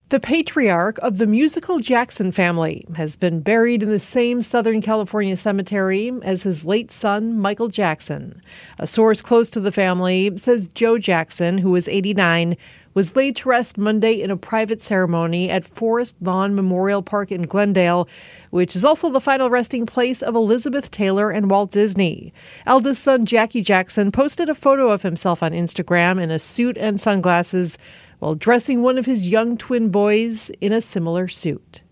The patriarch of the musical Jackson family has been buried in the same Southern California cemetery as his late son, Michael Jackson. A source close to the family says Joe Jackson, who was 89, was laid to rest Monday in a private ceremony at Forest Lawn Memorial Park in Glendale, which is also the final resting place of Elizabeth Taylor and Walt Disney. Eldest son Jackie Jackson posted a photo of himself on Instagram in a suit and sunglasses while dressing one of his young twin boys in a similar suit.